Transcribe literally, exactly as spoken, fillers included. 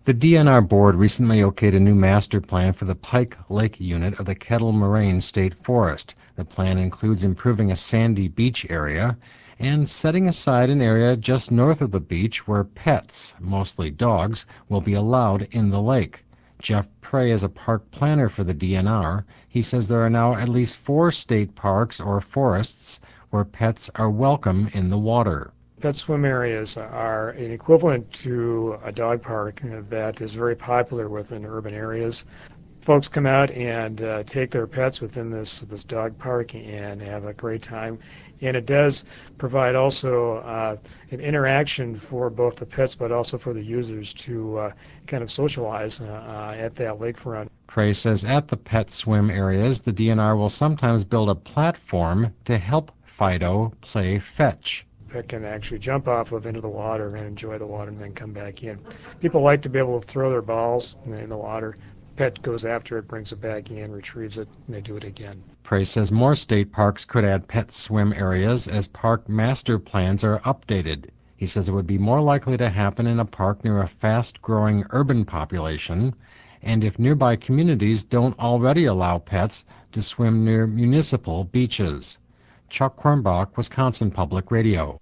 The D N R board recently okayed a new master plan for the Pike Lake unit of the Kettle Moraine State Forest. The plan includes improving a sandy beach area and setting aside an area just north of the beach where pets, mostly dogs, will be allowed in the lake. Jeff Prey is a park planner for the D N R. He says there are now at least four state parks or forests where pets are welcome in the water. Pet swim areas are an equivalent to a dog park that is very popular within urban areas. Folks come out and uh, take their pets within this this dog park and have a great time. And it does provide also uh, an interaction for both the pets but also for the users to uh, kind of socialize uh, uh, at that lakefront. Prey says at the pet swim areas, the D N R will sometimes build a platform to help Fido play fetch. Pet can actually jump off of into the water and enjoy the water and then come back in. People like to be able to throw their balls in the water. Pet goes after it, brings it back in, retrieves it, and they do it again. Prey says more state parks could add pet swim areas as park master plans are updated. He says it would be more likely to happen in a park near a fast-growing urban population, and if nearby communities don't already allow pets to swim near municipal beaches. Chuck Kornbach, Wisconsin Public Radio.